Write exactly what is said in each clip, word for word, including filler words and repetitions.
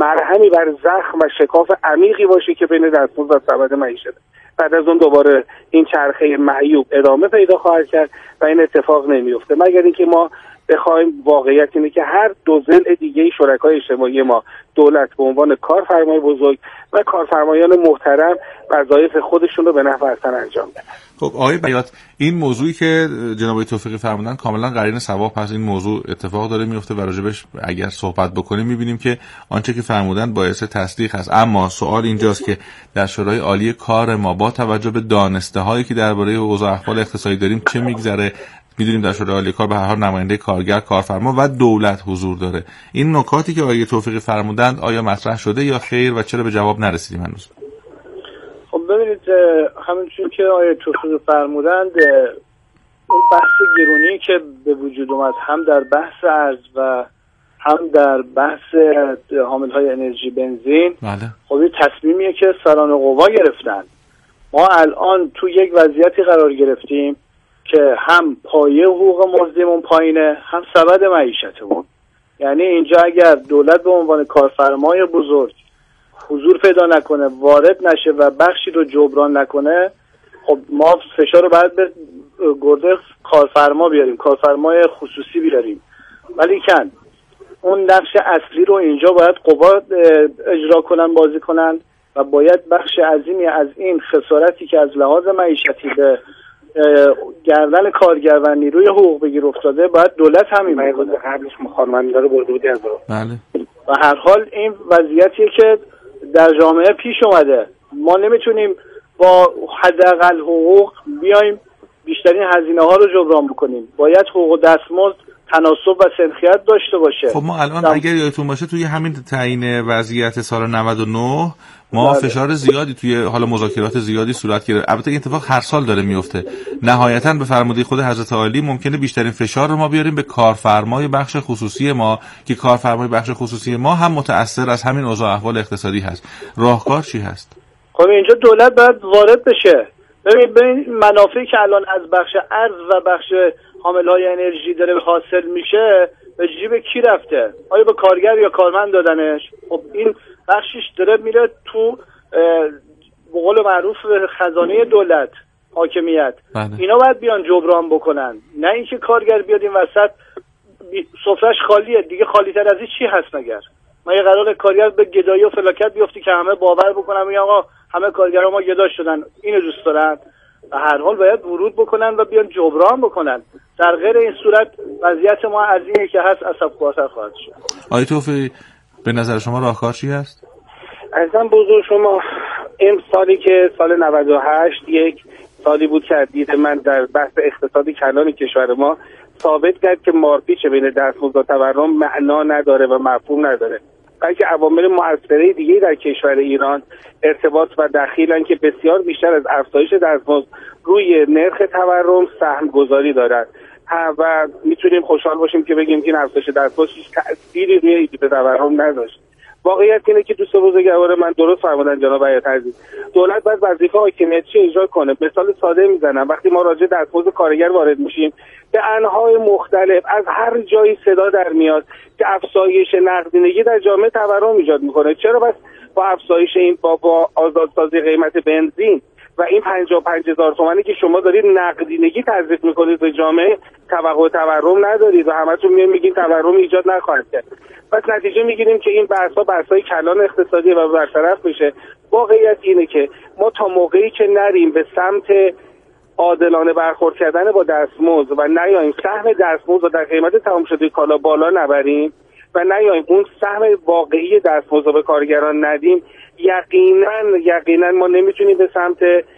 مرهمی بر زخم و شکاف عمیقی باشه که بین دستمزد و سبد معیشت. بعد از اون دوباره این چرخه معیوب ادامه پیدا خواهد کرد و این اتفاق نمیفته، مگر اینکه ما بخوایم واقعیت اینه که هر دو ضلع دیگه شرکای اجتماعی ما، دولت به عنوان کارفرمای بزرگ و کارفرمایان محترم، وظایف خودشون رو به نحو احسن انجام بدن. خب آقای بیات، این موضوعی که جناب توفیقی فرمودن کاملا قرین صواب هست. این موضوع اتفاق داره میفته و راجبش اگر صحبت بکنیم میبینیم که آنچه که فرمودن باعث تصدیق هست. اما سوال اینجاست که در شورای عالی کار ما با توجه به دانسته هایی که درباره اوضاع احوال اقتصادی داریم چه میگذره، میدونیم در شورای عالی کار به هر حال نماینده کارگر، کارفرما و دولت حضور داره. این نکاتی که آقای توفیقی فرمودند آیا مطرح شده یا خیر و چرا به جواب نرسیدیم هنوز؟ خب ببینید، همونجور که آقای توفیقی فرمودند، اون بحث گرونی که به وجود اومد هم در بحث ارز و هم در بحث حاملهای انرژی بنزین، بله. خب این تصمیمیه که سران قوا گرفتن. ما الان تو یک وضعیتی قرار گرفتیم که هم پایه حقوق مزدیمون پایینه، هم سبد معیشتمون. یعنی اینجا اگر دولت به عنوان کارفرمای بزرگ حضور پیدا نکنه، وارد نشه و بخشی رو جبران نکنه، خب ما فشار رو باید به گرده کارفرما بیاریم، کارفرمای خصوصی بیاریم. ولی کن اون نقش اصلی رو اینجا باید قوا اجرا کنن، بازی کنن و باید بخش عظیمی از این خسارتی که از لحاظ معیشتی به گردن کارگر و نیروی حقوق بگیر افتاده باید دولت همین بکنه. قبلش مخالمت داره برده بودی از رو. بله. و هر حال این وضعیتیه که در جامعه پیش اومده. ما نمیتونیم با حداقل حقوق بیایم بیشترین هزینه ها رو جبران بکنیم. باید حقوق و دستمزد تناسب و سنخیت داشته باشه. خب ما الان دم... اگر یادتون باشه توی همین تعیین وضعیت سال نود و نه ما بله. فشار زیادی توی حالا مذاکرات زیادی صورت گرفت. البته این اتفاق هر سال داره میفته. نهایتاً به فرموده خود حضرت عالی ممکنه بیشترین فشار رو ما بیاریم به کارفرمای بخش خصوصی ما که کارفرمای بخش خصوصی ما هم متأثر از همین اوضاع احوال اقتصادی هست. راهکار چی هست؟ خب اینجا دولت باید وارد بشه. ببین ببین منافعی که الان از بخش ارز و بخش حاملهای انرژی داره حاصل میشه به جیب کی رفته؟ آیا به کارگر یا کارمند دادنش؟ خب این بخشش داره میره تو به قول معروف خزانه دولت، حاکمیت. بله. اینا باید بیان جبران بکنن، نه اینکه کارگر بیاد این وسط سفره‌اش خالیه دیگه. خالی‌تر از این چی هست مگر؟ ما یه قرار کارگر به گدایی و فلاکت بیفتی که همه باور بکنن میگن آقا همه کارگرها ما گدا شدن، اینو دوست دارن. و هر حال باید ورود بکنن و بیان جبران بکنن. در غیر این صورت وضعیت ما از اینه که هست عصب‌خوارتر خواهد شد. آقای توفیقی به نظر شما راهکار چی هست؟ ازم بزرگ شما، این سالی که سال نود و هشت یک سالی بود که دید من در بحث اقتصادی کلان کشور ما ثابت کرد که مارپیچ بین دستمزد و تورم معنا نداره و مفهوم نداره، بلکه عوامل مؤثره دیگه در کشور ایران ارتباط و دخیلن که بسیار بیشتر از افزایش دستمزد روی نرخ تورم سهم گذاری دارد و میتونیم خوشحال باشیم که بگیم که این افزایش دستمزد هیچ تأثیری روی ایجاد تورم نداشت. واقعیت اینه که دوست بزرگوار من درست فرمودن جناب بیات عزیز، دولت باید وظیفه حاکمیتی اجرا کنه. مثال ساده میزنم، وقتی ما راجع به دستمزد کارگر وارد میشیم به انواع مختلف از هر جایی صدا در میاد که افزایش نقدینگی در جامعه تورم ایجاد میکنه. چرا بس با افزایش این با, با آزادسازی قیمت بنزین و این پنجاه و پنج هزار تومانی که شما دارید نقدینگی تزریق میکنید به جامعه توقع تورم ندارید و همتون میان میگین تورم ایجاد نخواهد کرد؟ پس نتیجه میگیریم که این بحث‌ها بحث‌های کلان اقتصادی و برطرف میشه. واقعیت اینه که ما تا موقعی که نریم به سمت عادلانه برخورد کردن با دستمزد و نیاییم سهم دستمزد در قیمت تمام شده کالا بالا نبریم و نیاییم اون سهم واقعی دستمزد به کارگران ندیم، یقینا یقینا ما نمیتونیم به سمت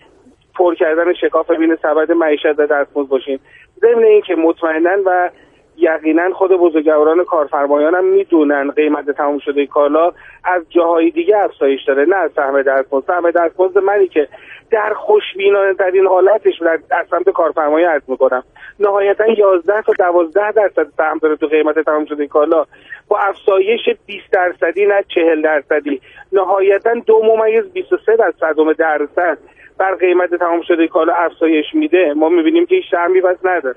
پر کردن شکاف بین سبد معیشت و دستمزد باشیم. ضمن اینکه مطمئنا و یقینا خود بزرگواران کارفرمایان هم میدونن قیمت تمام شده کالا از جاهای دیگه افزایش داره، نه از سهم دستمزد. سهم دستمزد منی که در خوشبینانه ترین حالتش در سمت کارفرمایی عرض میکنم نهایتا یازده تا دوازده درصد سهم داره تو قیمت تمام شده کالا، با افزایش بیست درصدی نه چهل درصدی، نهایتا دو ممیز بیست و سه درصد بر قیمت تمام شده کالا افزایش میده. ما میبینیم که هیچ شرمی بس نداره.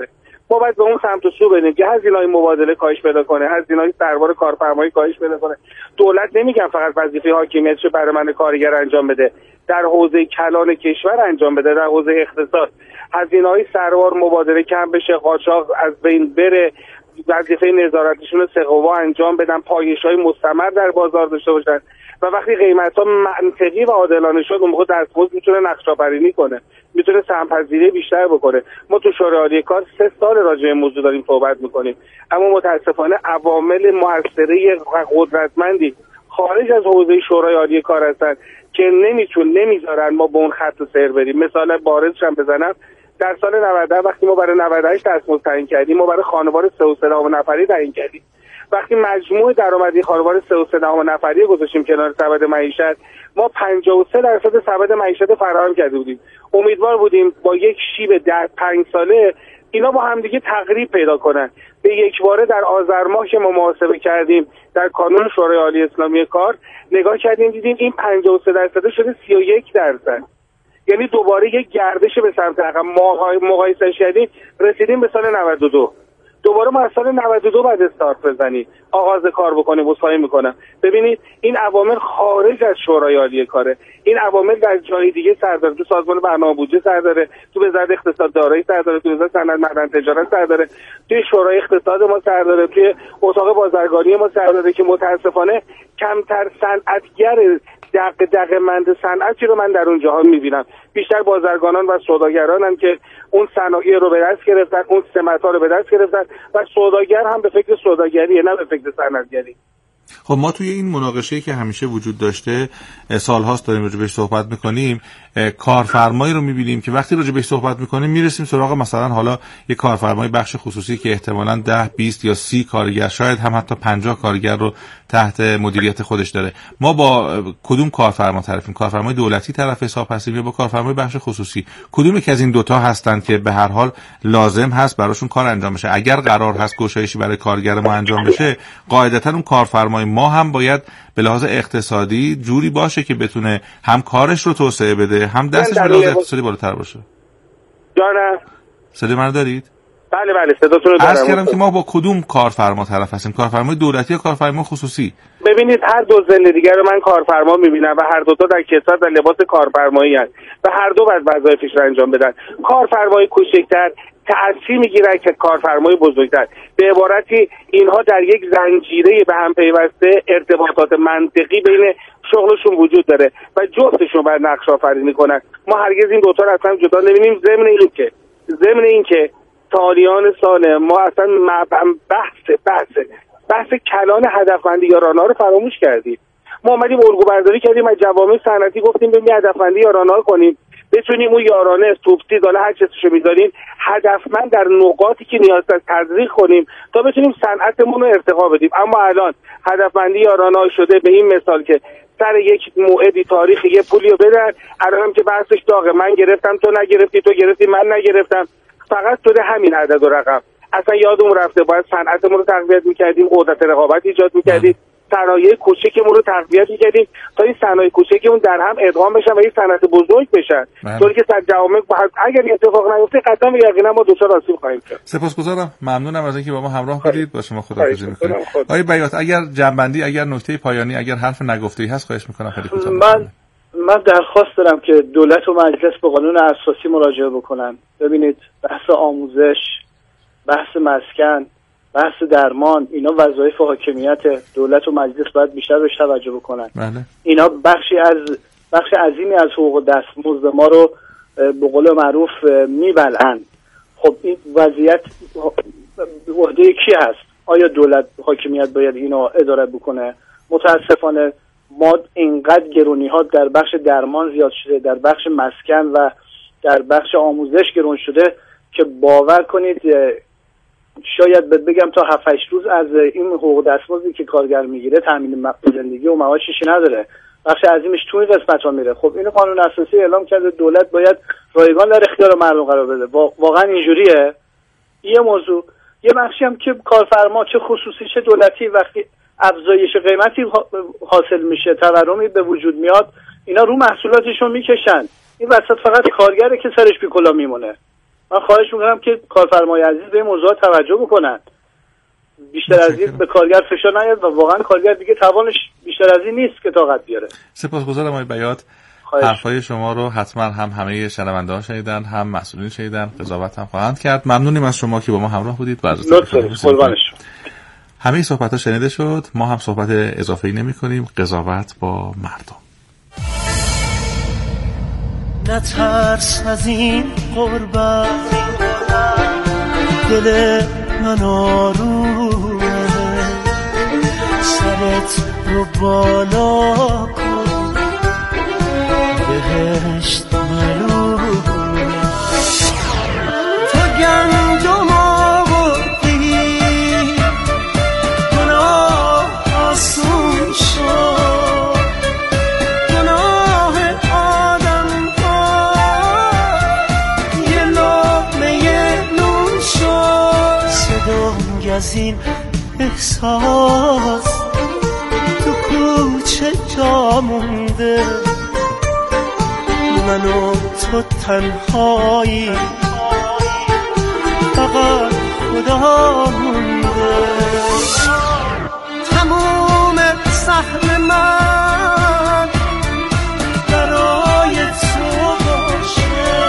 ما باید به اون سمت و سو بریم که هزینه‌های مبادله کاهش پیدا کنه، هزینه‌های سربار کارفرمایی کاهش پیدا کنه. دولت نمیگم فقط وظیفه حاکمیتش رو برای من کارگر انجام بده، در حوزه کلان کشور انجام بده، در حوزه اقتصاد هزینه‌های سربار مبادله کم بشه، قاچاق از بین بره، وظیفه نظارتشون رو سقوا انجام بدن، پایش‌های مستمر در بازار داشته باشن و وقتی قیمت‌ها منطقی و عادلانه شد اون موقع دستمزد میتونه نقش‌آفرینی کنه، میتونه سهم‌پذیری بیشتر بکنه. ما تو شورای عالی کار سه سال راجع به موضوع داریم صحبت می‌کنیم، اما متأسفانه عوامل مؤثره قدرتمندی خارج از حوزه شورای عالی کار هستن که نمیتون نمیذارن ما به اون خط سیر بریم. مثال بارزش هم بزنم، در سال نود وقتی ما برای نود و هشت دستمزد تعیین کردیم، ما برای خانوار سه و سه دهم نفری تعیین کردیم. وقتی مجموع درآمدی خانوار سه و سه دهم نفری گذاشتیم کنار سبد معیشت، ما پنجاه و سه درصد سبد معیشت فراهم کرده بودیم. امیدوار بودیم با یک شیب ده پنج ساله اینا با هم دیگه تقریب پیدا کنن. به یک باره در آذر ماه که ما محاسبه کردیم در کانون شورای عالی اسلامی کار نگاه کردیم دیدیم این پنجاه و سه درصد شده سی و یک درصد. یعنی دوباره یک گردش به سمت عقب مقایسه کردیم رسیدیم به سال نود و دو. دوباره ما از سال نود و دو بعد استارت بزنیم، آغاز کار بکنیم. وصفایی میکنم ببینید این عوامل خارج از شورای عالی کاره، این عوامل در جای دیگه سر داره، تو سازمان برنامه بودجه سر داره، تو وزارت اقتصاد دارایی سر داره، تو وزارت صنعت معدن تجارت سر داره، توی شورای اقتصاد ما سر داره، توی اتاق بازرگانی ما سر داره که متاسفانه کمتر صنعتگر دق دقمند صنعتی رو من در اون جاها میبینم. بیشتر بازرگانان و سوداگرانن که اون صنایع رو به دست گرفتن، اون سمت‌ها رو به دست گرفتن و سوداگر هم به فکر سوداگریه نه به فکر صنعتگری. خب ما توی این مناقشه‌ای که همیشه وجود داشته سال‌هاست داریم راجع بهش صحبت می‌کنیم، کارفرمایی رو می‌بینیم که وقتی راجع بهش صحبت می‌کنیم میرسیم سراغ مثلا حالا یک کارفرمای بخش خصوصی که احتمالاً ده بیست یا سی کارگر، شاید هم حتی پنجاه کارگر رو تحت مدیریت خودش داره. ما با کدوم کارفرما طرفیم؟ کارفرمای دولتی طرف حساب هستیم یا با کارفرمای بخش خصوصی؟ کدوم یک از این دوتا هستن که به هر حال لازم هست براشون کار انجام بشه؟ اگر قرار هست گشایشی برای کارگر ما انجام بشه، قاعدتاً اون کارفرمای ما هم باید به لحاظ اقتصادی جوری باشه که بتونه هم کارش رو توسعه بده، هم دستش به لحاظ اقتصادی بالاتر باشه. جانم صدای من دارید؟ بله بله صداتون رو دارم. عرض کردم که ما با کدوم کارفرما طرف هستیم؟ کارفرمای دولتی یا کارفرمای خصوصی؟ ببینید هر دو زندگی رو من کارفرما میبینم و هر دو تا در کساد و لباس کارفرمایی هست و هر دو باید وظایفش رو انجام بدن. کارفرمای کوچکتر تأثیر میگیره که کارفرمای بزرگتر. به عبارتی اینها در یک زنجیره به هم پیوسته ارتباطات منطقی بین شغلشون وجود داره و جفتشون باید نقش آفرینی کنن. ما هرگز این دوتا رو اصلا جدا نمی‌بینیم. ضمن این که ضمن این که تالیان سال ما اصلا بحث بحث بحث کلان هدفمندی یارانه رو فراموش کردیم. ما اومدیم الگو برداری کردیم از جوامع صنعتی، گفتیم ببین هدفمندی یارانه کنیم بتونیم اون یارانه توپتی داله هر چیزشو میذاریم هدفمند در نقاطی که نیاز داره تزریق کنیم تا بتونیم صنعتمون رو ارتقا بدیم. اما الان هدفمندی یارانه شده به این مثال که سر یک موعدی تاریخی یه پولیو بدن، الان هم که بحثش داغه، من گرفتم تو نگرفتی، تو گرفتی من نگرفتم، فقط شده همین عدد و رقم. اصلا یادمون رفته باید صنعتمون رو تقویت می‌کردیم، قدرت رقابت ایجاد می‌کردیم، صنایع کوچکمون رو تقویت می‌کردیم تا این صنایع کوچکمون در هم ادغام بشن و این صنعت بزرگ بشن. طوری که در جوامع اگر این اتفاق نیفته قطعا به یقینا ما دچار آسیب خواهیم شد. سپاسگزارم، ممنونم از اینکه با ما همراه بودید. با شما خداحافظی می‌کنم. آقای بیات، اگر جنبندی، اگر نکته پایانی، اگر حرف نگفته‌ای هست خواهش می‌کنم خیلی کوتاه. من من درخواست دارم که دولت و مجلس به قانون اساسی مراجعه بکنن. ببینید بحث آموزش، بحث مسکن، بحث درمان، اینا وظایف حاکمیت. دولت و مجلس باید بیشتر بهش توجه بکنن. بله. اینا بخشی از بخش عظیمی از حقوق دستمزد ما رو به قول معروف میبلعن. خب این وضعیت عهده کی هست؟ آیا دولت حاکمیت باید اینو اداره بکنه؟ متاسفانه ما اینقدر گرونی ها در بخش درمان زیاد شده، در بخش مسکن و در بخش آموزش گرون شده که باور کنید شاید بگم تا هفت هشت روز از این حقوق دستمزدی که کارگر میگیره تامین زندگی و معاشش نداره. بخش عظیمش توی قسمت ها میره. خب اینو قانون اساسی اعلام کرده، دولت باید رایگان در اختیار مردم قرار بده. واقعا اینجوریه؟ یه موضوع. یه بخشی هم که کارفرما چه خصوصی چه دولتی وقتی افزایش قیمتی حاصل میشه، تورمی به وجود میاد، اینا رو محصولاتشون میکشن. این وسط فقط کارگره که سرش بیکلا میمونه. من خواهش میکنم که کارفرمای عزیز به این موضوع توجه بکنن، بیشتر از این به کارگر فشار نیاد و واقعا کارگر دیگه توانش بیشتر از این نیست که طاقت بیاره. سپاسگزارم آقای بیات. حرفای شما رو حتما هم همه شنونده‌ها شنیدن، هم مسئولین شنیدن، قضاوت هم خواهند کرد. ممنونیم از شما که با ما همراه بودید. همه صحبت‌ها شنیده شد. ما هم صحبت اضافه‌ای نمی‌کنیم. قضاوت با مردم. نترس از این غربت، دل من آرومه، سرت رو بالا کن، بهشت معلومه. تو گندم آوردی، گناه آسون شد، گناه آدم ها یه لقمه نون شد. صدای از این احساس تو کوچه جا مونده، من و تو تنهایی، فقط خدا مونده. تموم سهم من برای تو باشه،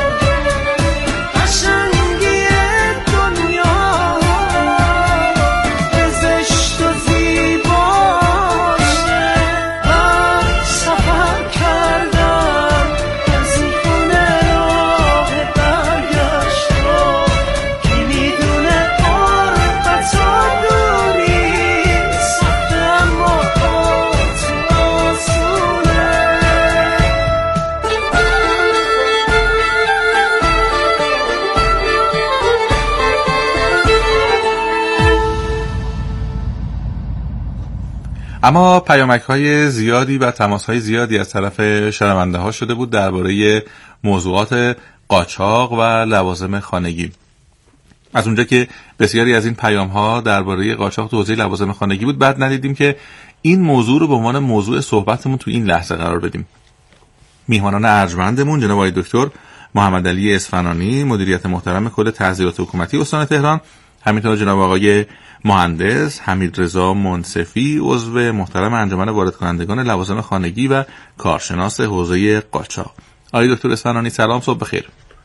قشنگی دنیا زشت و زیباشه. من سفر کردم از این خونه راه برگشت رو، کی میدونه قربت و دوری سخته اما با تو آسونه. اما پیامک‌های زیادی و تماس‌های زیادی از طرف شنونده‌ها شده بود درباره موضوعات قاچاق و لوازم خانگی. از اونجا که بسیاری از این پیام‌ها درباره قاچاق تو حوزه لوازم خانگی بود، بعد ندیدیم که این موضوع رو به عنوان موضوع صحبتمون تو این لحظه قرار بدیم. میهمانان ارجمندمون جناب آقای دکتر محمد علی اصفهانی، مدیریت محترم کل تحصیلات حکومتی استان تهران، همینطور جناب آقای مهندس حمیدرضا منصفی، عضو محترم انجمن وارد کنندگان لوازم خانگی و کارشناس حوزه قاچاق. آقای دکتر اصفهانی سلام، صبح بخیر.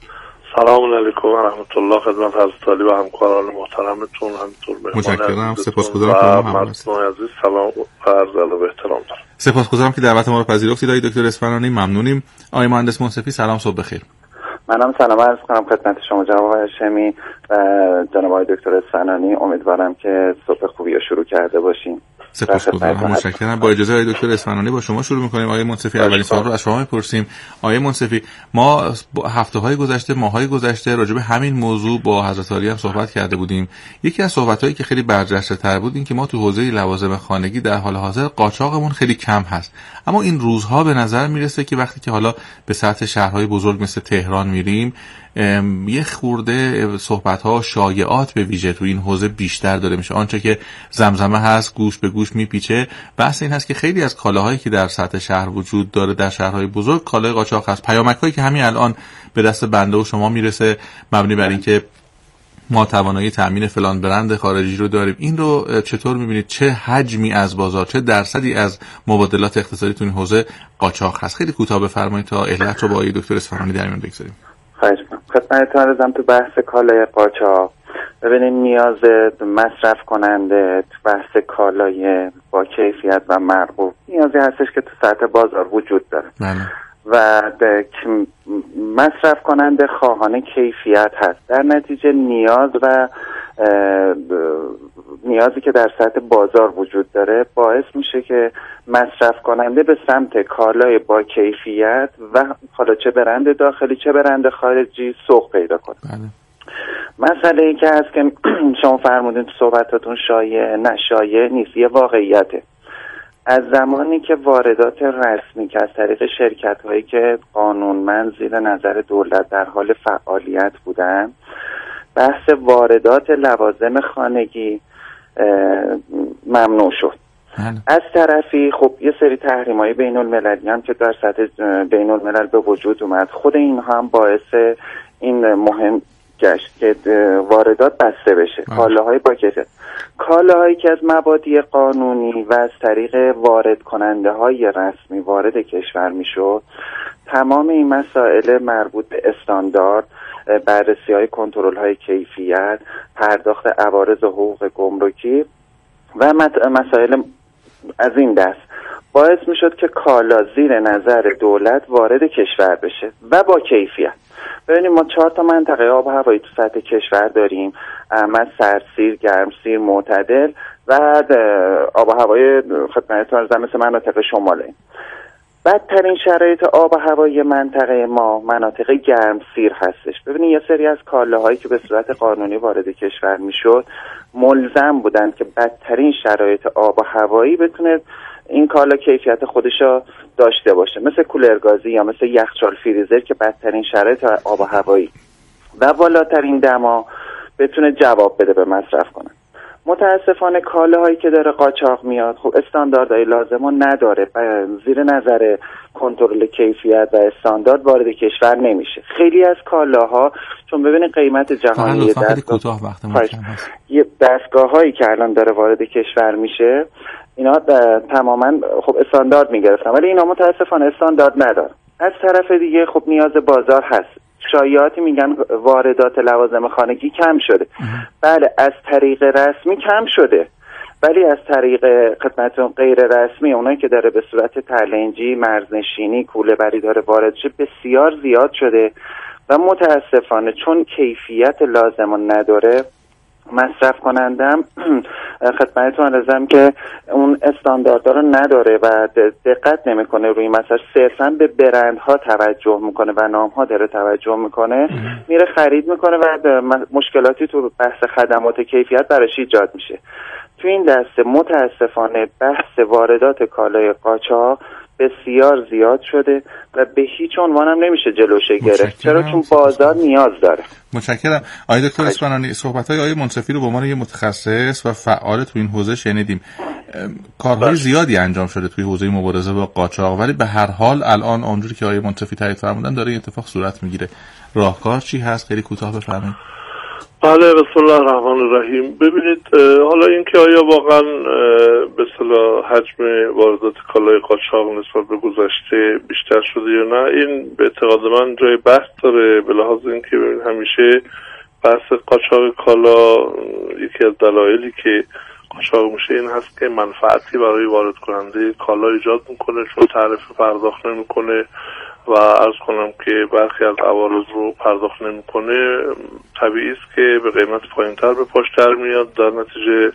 سلام علیکم و رحمت الله خدمت حضرت عالی و همکاران محترمتون، همینطور متشکرم. سپاسگزارم که ما هم هستید. عزیز سلام و عرض ادب و احترام دارم. سپاسگزارم که دعوت ما رو پذیرفتید آقای دکتر اصفهانی، ممنونیم. آقای مهندس منصفی سلام، صبح بخیر. منم سلام عرض کنم خدمت شما جناب آقای هاشمی و جناب آقای دکتر اصفهانی. امیدوارم که صبح خوبی رو شروع کرده باشیم. سپاسگزارم، متشکرم. با اجازه آقای دکتر اصفهانی با شما شروع می‌کنیم. آقای منصفی اولین سوال رو از شما می‌پرسیم. آقای منصفی، ما هفته‌های گذشته، ماه‌های گذشته راجع به همین موضوع با حضرت عالی هم صحبت کرده بودیم. یکی از صحبت‌هایی که خیلی برجسته‌تر بود این که ما تو حوزه لوازم خانگی در حال حاضر قاچاقمون خیلی کم هست. اما این روزها به نظر میرسه که وقتی که حالا به سطح شهرهای بزرگ مثل تهران میریم، یه خورده صحبت‌ها شایعات به ویژه تو این حوزه بیشتر داره میشه. آنچه که زمزمه هست گوش به گوش میپیچه. بحث این هست که خیلی از کالاهایی که در سطح شهر وجود داره در شهرهای بزرگ کالای قاچاق هست. پیامک‌هایی که همین الان به دست بنده و شما میرسه مبنی بر اینکه ما توانایی تامین فلان برند خارجی رو داریم، این رو چطور میبینید؟ چه حجمی از بازار، چه درصدی از مبادلات اقتصادی تو این حوزه قاچاق هست؟ خیلی کوتاه بفرمایید تا علت رو با آقای دکتر اصفهانی در میون بگذاریم. خواهش می‌کنم. خدمتتون عرضم تو بحث کالای قاچاق، ببینید نیاز مصرف کننده تو بحث کالای با کیفیت و مرغوب نیازی هستش که تو سطح بازار وجود داره. بله. و مصرف کننده خواهان کیفیت هست. در نتیجه نیاز و نیازی که در سطح بازار وجود داره باعث میشه که مصرف کننده به سمت کالای با کیفیت و حالا چه برند داخلی چه برند خارجی سوق پیدا کنه. بله. مسئله ای که هست که شما فرمودین تو صحبتاتون شایع نه شایع نیست، یه واقعیته. از زمانی که واردات رسمی که از طریق شرکت هایی که قانونمند زیر نظر دولت در حال فعالیت بودن، بحث واردات لوازم خانگی ممنوع شد. از طرفی خب یه سری تحریم‌های بین المللی هم که در سطح بین الملل به وجود اومد، خود این هم باعث این مهم گشت که واردات بسته بشه. کالاهای با کیفیت، کالاهایی که از مبادی قانونی و از طریق وارد کننده های رسمی وارد کشور میشد، تمام این مسائل مربوط به استاندارد، بررسی های کنترل های کیفیت، پرداخت عوارض و حقوق گمرکی و مسائل از این دست باعث میشد که کالا زیر نظر دولت وارد کشور بشه و با کیفیت. ببینیم ما چهار تا منطقه آب و هوایی تو سطح کشور داریم، اما سرسیر، گرمسیر، معتدل و آب و هوای خدمتتون عرض مثل مناطق شماله. بدترین شرایط آب و هوایی منطقه ما مناطق گرمسیر هستش. ببینید یه سری از کالاهایی که به صورت قانونی وارد کشور میشد ملزم بودن که بدترین شرایط آب و هوایی بتونه این کالا کیفیت خودشو داشته باشه، مثل کولرگازی یا مثل یخچال فریزر که بدترین شرایط آب و هوایی و بالاترین دما بتونه جواب بده به مصرف کنن. متاسفانه کالاهایی که داره قاچاق میاد خب استانداردهای لازمو نداره، زیر نظر کنترل کیفیت و استاندارد وارد کشور نمیشه. خیلی از کالاها چون ببینید قیمت جهانی دستگاه یه دستگاه‌هایی که الان داره وارد کشور میشه اینا تماما خب استاندارد میگرفتن، ولی اینا متاسفانه استاندارد نداره. از طرف دیگه خب نیاز بازار هست. شایعاتی میگن واردات لوازم خانگی کم شده. بله از طریق رسمی کم شده، ولی از طریق خدمتتون غیر رسمی اونایی که داره به صورت تلنجی، مرزنشینی، کوله بری داره وارد شه بسیار زیاد شده و متاسفانه چون کیفیت لازم نداره مصرف کنندم خدمتتون عرضم که اون استانداردها رو نداره و دقت نمیکنه روی مثلا صرفا به برندها توجه میکنه و نامها داره توجه میکنه، میره خرید میکنه و مشکلاتی تو بحث خدمات کیفیت براش ایجاد میشه. تو این دسته متاسفانه بحث واردات کالای قاچاق بسیار زیاد شده و به هیچ عنوان هم نمیشه جلوشه گرفت، چرا چون بازار نیاز داره. متشکرم. آقای دکتر اسفنانی، صحبت‌های آقای منصفی رو به عنوان یه متخصص و فعال تو این حوزه شنیدیم. کارهای زیادی انجام شده توی حوزه مبارزه با قاچاق، ولی به هر حال الان اونجوری که آقای منصفی تایید فرمودن داره این اتفاق صورت میگیره. راهکار چی هست؟ خیلی کوتاه بفرمایید. بله بسم الله الرحمن الرحیم. ببینید حالا اینکه آیا واقعا به اصطلاح حجم واردات کالای قاچاق نسبت به گذشته بیشتر شده یا نه، این به اعتقاد من جای بحث داره، به لحاظ اینکه ببینید همیشه بحث قاچاق کالا یکی از دلایلی که قاچاق میشه این هست که منفعتی برای وارد کننده کالا ایجاد میکنه، چون تعرفه پرداخت نمیکنه و عرض کنم که برخی از عوارض رو پرداخت نمیکنه، طبیعی است که به قیمت پایینتر به پاش در میاد، در نتیجه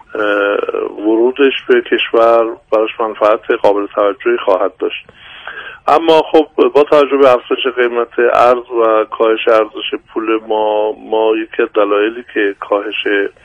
ورودش به کشور براش منفعت قابل توجهی خواهد داشت. اما خب با توجه به افزایش قیمت ارز و کاهش ارزش پول ما ما یکی از دلایلی که کاهش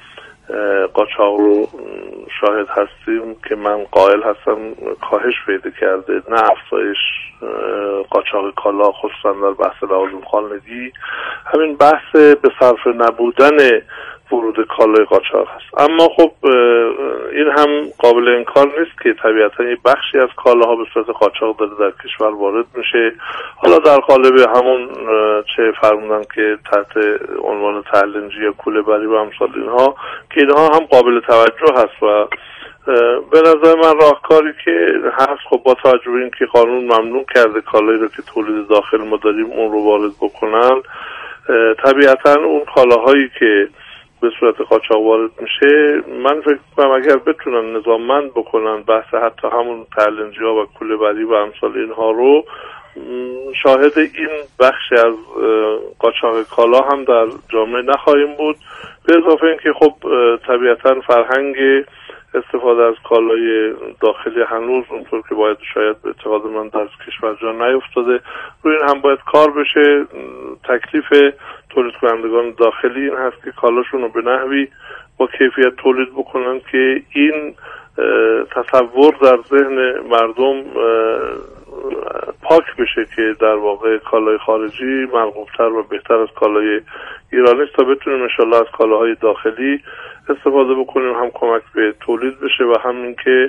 قاچاق رو شاهد هستیم که من قائل هستم کاهش پیدا کرده نه افزایش قاچاق کالا، خصوصا در بحث لوازم خانگی، همین بحث به صرف نبودن ورود کالای قاچاق هست. اما خب این هم قابل انکار نیست که طبیعتا یه بخشی از کالاها به صورت قاچاق داره در کشور وارد میشه، حالا در قالب همون چه فرمودن که تحت عنوان تلنجی یا کوله بری و امثال اینها، که اینها هم قابل توجه هست و به نظر من راهکاری که هست خب با توجه به اینکه قانون ممنوع کرده کالایی رو که تولید داخل ما داریم اون رو وارد بکنن، طبیعتا اون کالاهایی که به صورت قاچاق وارد میشه من فکر کنم اگر بتونن نظاممند بکنن بحث حتی همون تلنجی ها و کوله بری و امثال اینها رو، شاهد این بخش از قاچاق کالا هم در جامعه نخواهیم بود. به اضافه اینکه خب طبیعتا فرهنگ استفاده از کالای داخلی هنوز اونطور که باید شاید به اعتقاد من در کشور جا نیفتاده، روی این هم باید کار بشه. تکلیف تولید کنندگان داخلی این هست که کالاشون رو به نحوی با کیفیت تولید بکنن که این تصور در ذهن مردم پاک بشه که در واقع کالای خارجی مرغوب‌تر و بهتر از کالای ایرانی است تا بتونیم انشالله از کالاهای داخلی استفاده بکنیم، هم کمک به تولید بشه و هم اینکه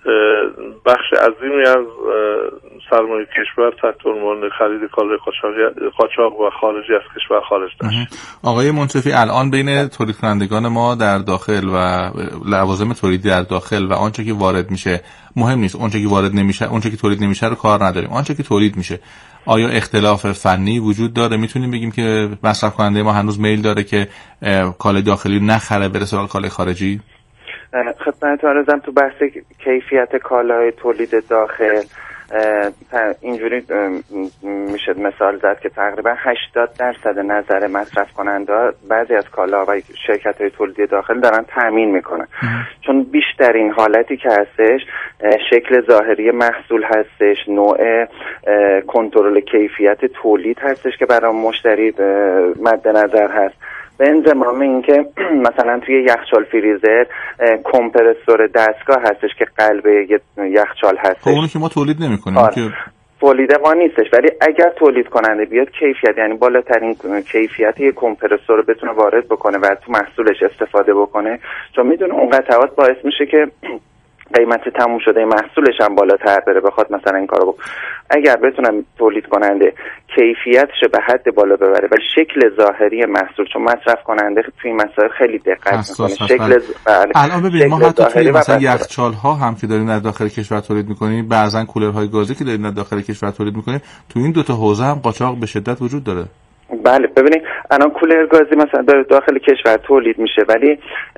بخش عظیمی از سرمایه کشور تحت عنوان خرید کالای قاچاق و خارجی از کشور خارج داشت. آقای منصفی، الان بین تولید کنندگان ما در داخل و لوازم تولیدی در داخل و آنچه که وارد میشه مهم نیست، اونچه که وارد نمیشه، اونچه که تولید نمیشه رو کار نداریم، آنچه که تولید میشه آیا اختلاف فنی وجود داره؟ میتونیم بگیم که مصرف کننده ما هنوز میل داره که کالای داخلی نخره بره سراغ کالای خارجی؟ خدمت عرضم تو بحث کیفیت کالای تولید داخل اینجوری میشه مثال زد که تقریبا هشتاد درصد نظر مصرف کننده بعضی از کالا و شرکت های تولیدی داخل دارن تأمین میکنن، چون بیشترین حالتی که هستش شکل ظاهری محصول هستش، نوع کنترل کیفیت تولید هستش که برای مشتری مد نظر هست. به انضمام اینکه مثلا توی یخچال فریزر کمپرسور دستگاه هستش که قلب یخچال هستش. خب اونو که ما تولید نمی‌کنیم. آره. که تولید ما نیستش، ولی اگر تولید کننده بیاد کیفیت، یعنی بالاترین کیفیت یک کمپرسور رو بتونه وارد بکنه و تو محصولش استفاده بکنه، چون میدونه اون قطعات باعث میشه که قیمت تموم شده محصولش هم بالاتر بره، بخواد مثلا این کارو بکنه. اگر بتونن تولید کننده کیفیتش به حد بالا ببره و شکل ظاهری محصول، چون مصرف کننده توی این مسائل خیلی دقت میکنه، شکل بله. الان ببینید ما حتی توی مثلا یخچال ها هم که داریم در داخل کشور تولید میکنیم، بعضن کولرهای گازی که داریم در داخل کشور تولید میکنیم، تو این دو تا حوزه هم قاچاق به شدت وجود داره. بله ببینید الان کولر گازی مثلا داره داخل کشور تولید میشه، ولی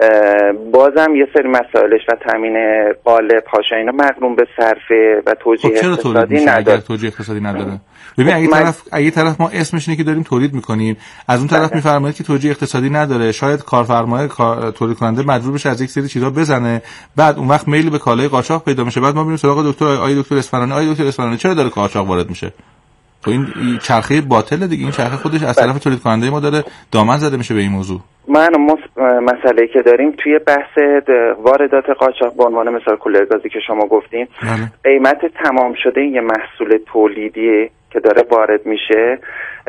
بازم یه سری مسائلش و تامین قالب هاش اینا مقرون به صرفه و توجیه اقتصادی نداره. توجیه اقتصادی نداره. ببین اگه طرف اگه طرف ما اسمش اینه که داریم تولید میکنیم، از اون طرف میفرمایید که توجیه اقتصادی نداره، شاید کارفرمای تولید کننده مجبور بشه از یک سری چیزا بزنه، بعد اون وقت میل به کالای قاچاق پیدا میشه، بعد ما میریم سراغ دکتر آقای دکتر اصفهانی، آقای دکتر اصفهانی چرا داره قاچاق وارد میشه؟ تو این چرخه باطله دیگه، این چرخه خودش از طرف تولید کننده ما داره دامن زده میشه به این موضوع. من مسئله که داریم توی بحث واردات قاچاق به عنوان مثال کولرگازی که شما گفتین، بله. قیمت تمام شده یه محصول تولیدی که داره وارد میشه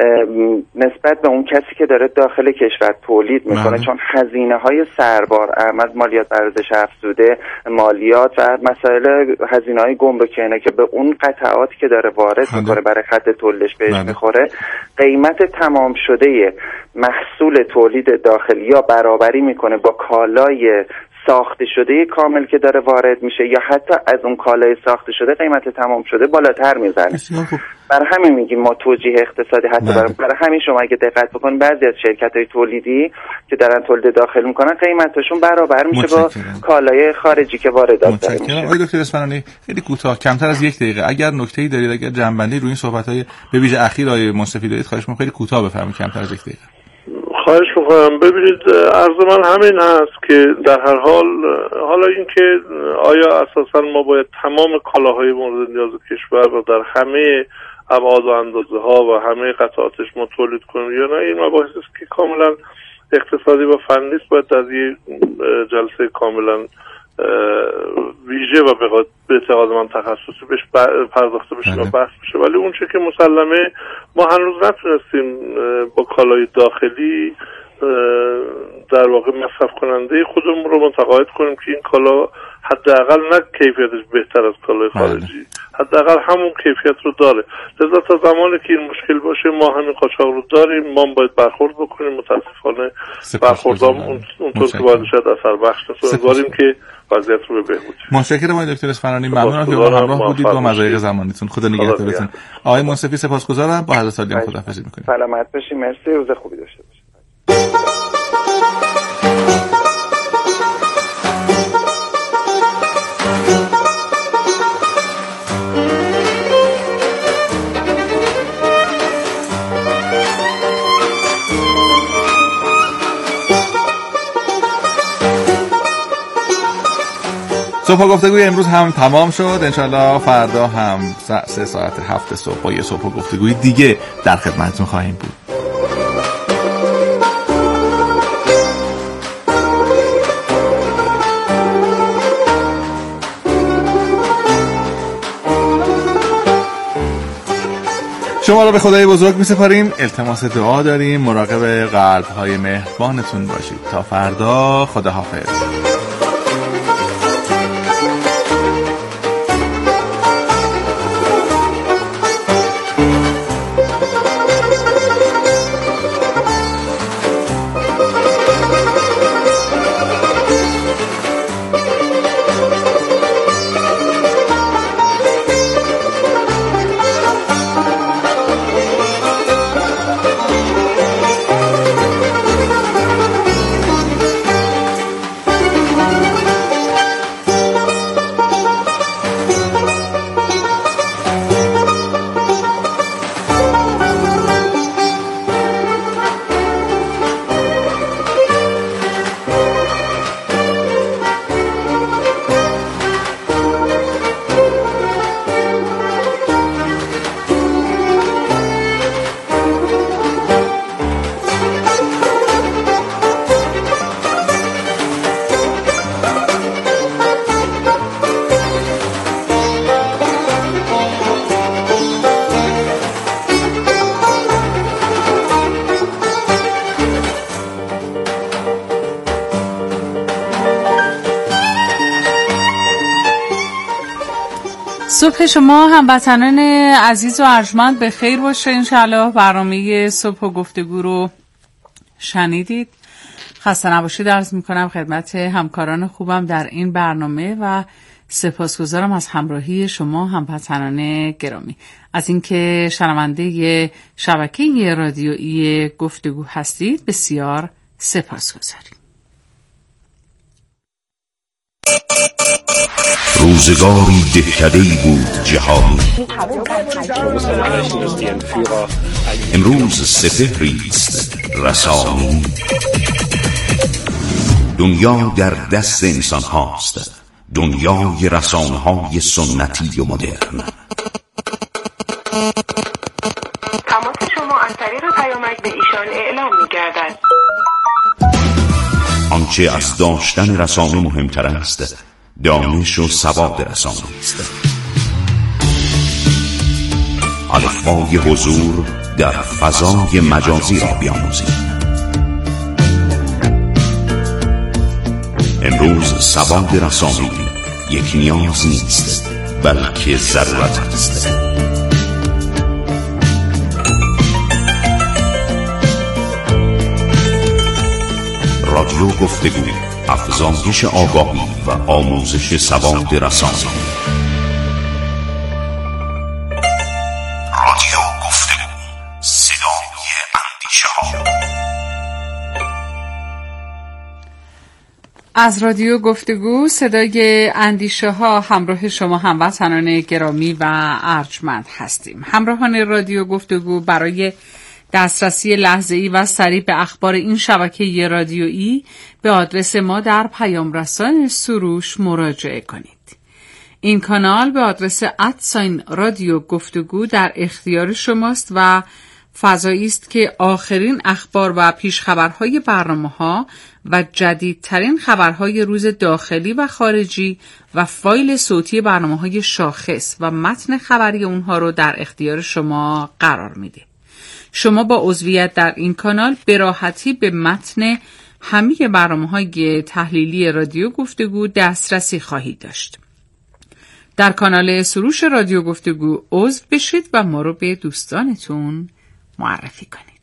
نسبت به اون کسی که داره داخل کشور تولید میکنه، بله. چون هزینه های سربار از مالیات بر ارزش افزوده، مالیات و مسائل هزینه های گمرکی اینا که به اون قطعاتی که داره وارد بله. میکنه برای خط تولیدش بهش بله. میخوره، قیمت تمام شده محصول تولید داخلی یا برابری میکنه با کالای ساخته شده کامل که داره وارد میشه، یا حتی از اون کالای ساخته شده قیمت تمام شده بالاتر میزنه. برای همین میگیم ما توجیه اقتصادی حتی برای, برای همین شما اگه دقت بکنید بعضی از شرکت‌های تولیدی که دارن تولید داخل میکنن قیمتشون برابر میشه با کالای خارجی که واردات داره میشه. آقای دکتر اصفهانی خیلی کوتاه، کمتر از یک دقیقه، اگر نکته‌ای دارید، اگر جنبندی روی این صحبت‌های به ویژه اخیر آقای منصفی دارید، خواهش می‌کنم خیلی کوتاه بفرمایید، کمتر از یک دقیقه. خواهش میکنم. ببینید عرض من همین هست که در هر حال، حالا اینکه آیا اساسا ما باید تمام کالاهای مورد نیاز کشور رو در همه ابعاد و اندازه ها و همه قطعاتش ما تولید کنیم یا نه، این مباحث است که کاملا اقتصادی و فنی است، باید در یک جلسه کاملا ویژه و به اعتقاد من تخصصی بهش پرداخته بشه و بحث بشه. ولی اون چه که مسلمه ما هنوز نتونستیم با کالای داخلی در واقع مصرف کننده خودمون رو متقاعد کنیم که این کالا حداقل نه کیفیتش بهتر از کالای خارجی، حداقل همون کیفیت رو داره. لذا تا زمانی که این مشکل باشه ما همین قاچاق رو داریم، ما باید برخورد بکنیم. متاسفانه برخوردام اونطور که باید شاید اثر بخش نست، امیدواریم که وضعیت رو به بهبود. متشکرم آقای دکتر اصفهانی، ممنونم که با همراه بودید با مزایق زمانیتون. خدا نگهدارتون. آقای منصفی سپاسگزارم، با حضرت عالی خداحافظی می‌کنیم. سلامت باشید، مرسی، روز خوبی داشته باشید. صبح گفتگوی امروز هم تمام شد. انشالله فردا هم سه ساعت هفت صبح با یه صبح گفتگوی دیگه در خدمتتون خواهیم بود. شما را به خدای بزرگ می سپاریم، التماس دعا داریم، مراقب قلب‌های مهربانتون باشید. تا فردا، خداحافظ. صبح شما هموطنان عزیز و ارجمند به خیر باشه. انشالله برنامه صبح و گفتگو رو شنیدید. خسته نباشید عرض میکنم خدمت همکاران خوبم در این برنامه و سپاسگزارم از همراهی شما هموطنان گرامی، از اینکه شنونده شبکه رادیویی گفتگو هستید. بسیار سپاسگزاریم. روزگاری دهکده‌ای بود جهانی، امروز سپهری است رسانی. دنیا در دست انسان هاست، دنیای رسانه های سنتی و مدرن. تماس شما از طریق پیامک به ایشان اعلام می گردد. آنچه از داشتن رسانه مهمتر است، دانش و سواد رسانه است. الفبای حضور در فضای مجازی را بیاموزید. امروز سواد رسانه‌ای یک نیاز نیست، بلکه ضرورت است. رادیو گفتگو، افزایش آگاهی و آموزش سواد رسانه‌ای. رادیو گفتگو، صدای اندیشه‌ها. از رادیو گفتگو صدای اندیشه ها همراه شما هموطنان گرامی و ارجمند هستیم. همراهان رادیو گفتگو برای دسترسی لحظه‌ای و سریع به اخبار این شبکه رادیویی به آدرس ما در پیام رسان سروش مراجعه کنید. این کانال به آدرس ادساین رادیو گفتگو در اختیار شماست و فضایی است که آخرین اخبار و پیشخبرهای برنامه‌ها و جدیدترین خبرهای روز داخلی و خارجی و فایل صوتی برنامه‌های شاخص و متن خبری اونها رو در اختیار شما قرار میده. شما با عضویت در این کانال به راحتی به متن همه برنامه‌های تحلیلی رادیو گفتگو دسترسی خواهید داشت. در کانال سروش رادیو گفتگو عضو بشید و ما رو به دوستانتون معرفی کنید.